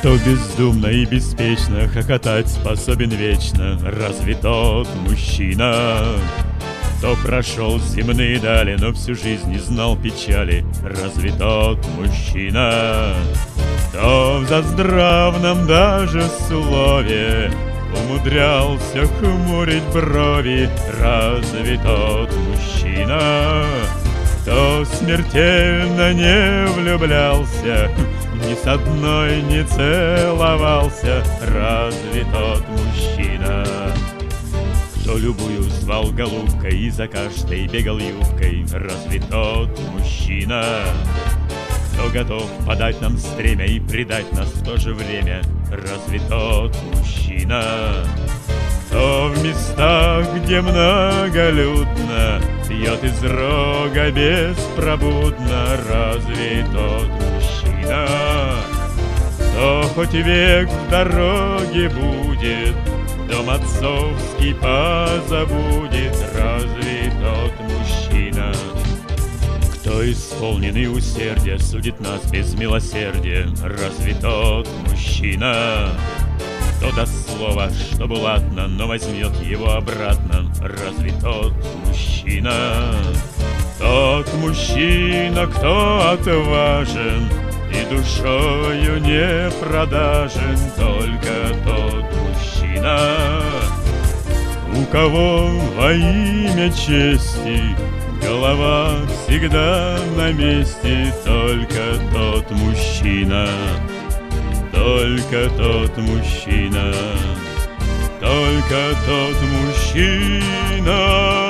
Кто бездумно и беспечно хохотать способен вечно, разве тот мужчина? Кто прошел земные дали, но всю жизнь не знал печали, разве тот мужчина? Кто в заздравном даже слове умудрялся хмурить брови, разве тот мужчина? Кто смертельно не влюблялся, ни с одной не целовался, разве тот мужчина? Кто любую звал голубкой и за каждой бегал юбкой, разве тот мужчина? Кто готов подать нам стремя и предать нас в то же время, разве тот мужчина? Кто в местах, где многолюдно, пьет из рога беспробудно, разве тот мужчина? Кто хоть век в дороге будет, дом отцовский позабудет, разве тот мужчина? Кто исполненный усердия судит нас без милосердия, разве тот мужчина? Кто даст слово, что было ладно, но возьмет его обратно, разве тот мужчина? Тот мужчина, кто отважен и душою не продажен, только тот мужчина, у кого во имя чести голова всегда на месте, только тот мужчина. Только тот мужчина, только тот мужчина.